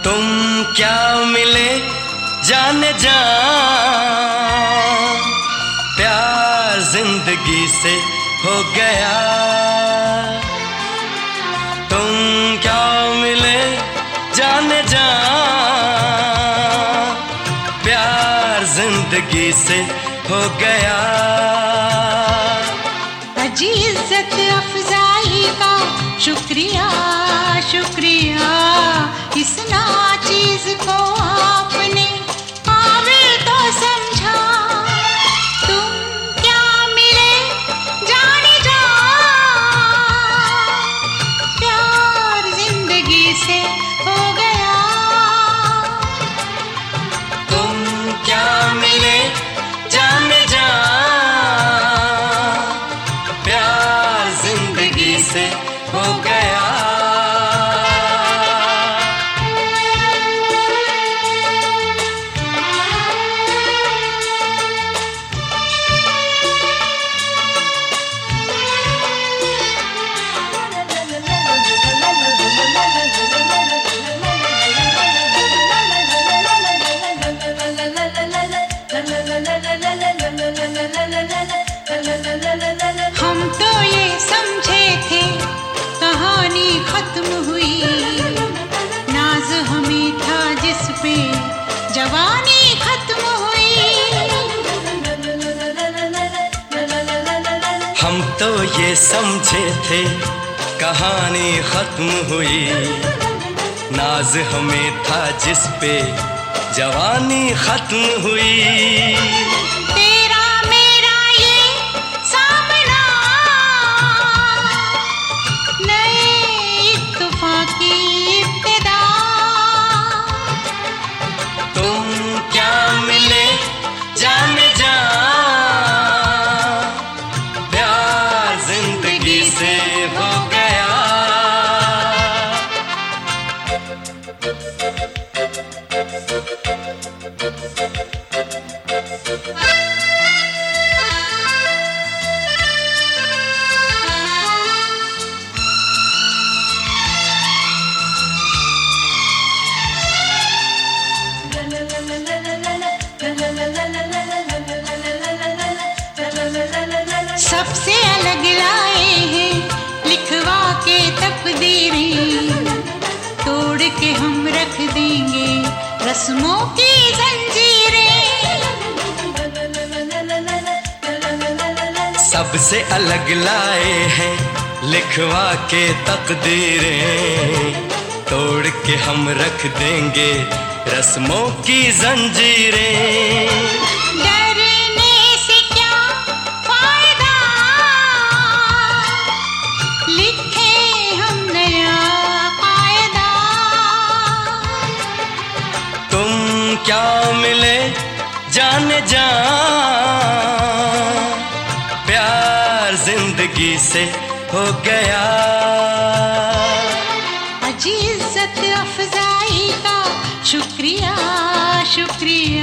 तुम क्या मिले जाने जा, प्यार जिंदगी से हो गया। तुम क्या मिले जाने जा, प्यार जिंदगी से हो गया। अजी इज्जत अफजाई का शुक्रिया शुक्रिया, इस नाचीज को आपने काबिल तो समझा। तुम क्या मिले जाने जा, प्यार जिंदगी से हो गया। तुम क्या मिले जाने जा, प्यार जिंदगी से हो गया। हम तो ये समझे थे कहानी खत्म हुई, नाज हमें था जिस पे जवानी खत्म हुई। हम तो ये समझे थे कहानी खत्म हुई, नाज हमें था जिस पे जवानी खत्म हुई। तेरा मेरा ये सामना नए इत्तेफाकी इब्तिदा। तुम क्या मिले जाने जा, प्यार जिंदगी से हो गया। सबसे अलग लाए हैं लिखवा के तकदीरें, तोड़ के हम रख देंगे रस्मों की जंजीरें। सबसे अलग लाए हैं लिखवा के तकदीरें, तोड़ के हम रख देंगे रस्मों की जंजीरें। डरने से क्या फायदा, लिखे हम नया कायदा। तुम क्या मिले जाने जा, प्यार जिंदगी से हो गया। अजी इज्जत अफजाई का शुक्रिया शुक्रिया,